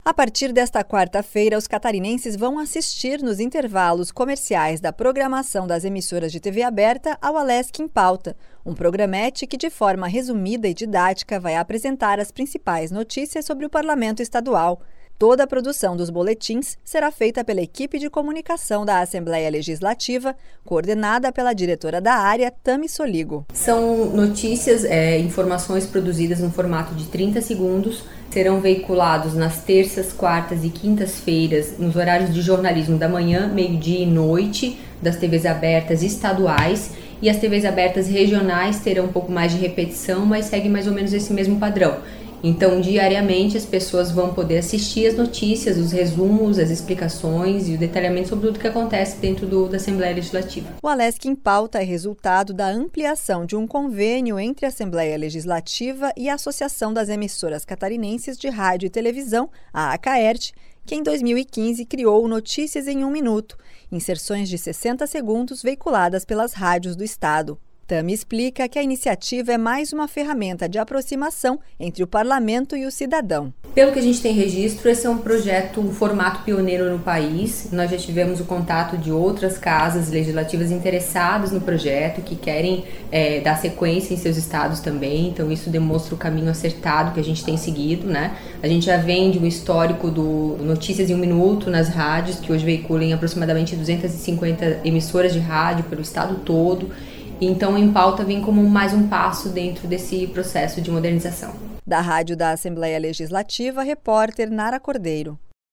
A partir desta quarta-feira, os catarinenses vão assistir nos intervalos comerciais da programação das emissoras de TV aberta ao Alesc em Pauta, um programete que, de forma resumida e didática, vai apresentar as principais notícias sobre o Parlamento Estadual. Toda a produção dos boletins será feita pela equipe de comunicação da Assembleia Legislativa, coordenada pela diretora da área, Tami Soligo. São notícias, informações produzidas no formato de 30 segundos, serão veiculados nas terças, quartas e quintas-feiras, nos horários de jornalismo da manhã, meio-dia e noite, das TVs abertas estaduais, e as TVs abertas regionais terão um pouco mais de repetição, mas segue mais ou menos esse mesmo padrão. Então, diariamente, as pessoas vão poder assistir as notícias, os resumos, as explicações e o detalhamento sobre tudo o que acontece dentro da Assembleia Legislativa. O Alesc em Pauta é resultado da ampliação de um convênio entre a Assembleia Legislativa e a Associação das Emissoras Catarinenses de Rádio e Televisão, a ACAERT, que em 2015 criou Notícias em 1 Minuto, inserções de 60 segundos veiculadas pelas rádios do estado. Tami explica que a iniciativa é mais uma ferramenta de aproximação entre o parlamento e o cidadão. Pelo que a gente tem registro, esse é um projeto, um formato pioneiro no país. Nós já tivemos o contato de outras casas legislativas interessadas no projeto, que querem dar sequência em seus estados também. Então isso demonstra o caminho acertado que a gente tem seguido, né? A gente já vem de um histórico do Notícias em 1 Minuto nas rádios, que hoje veiculam em aproximadamente 250 emissoras de rádio pelo estado todo. Então, Em Pauta vem como mais um passo dentro desse processo de modernização. Da Rádio da Assembleia Legislativa, repórter Nara Cordeiro.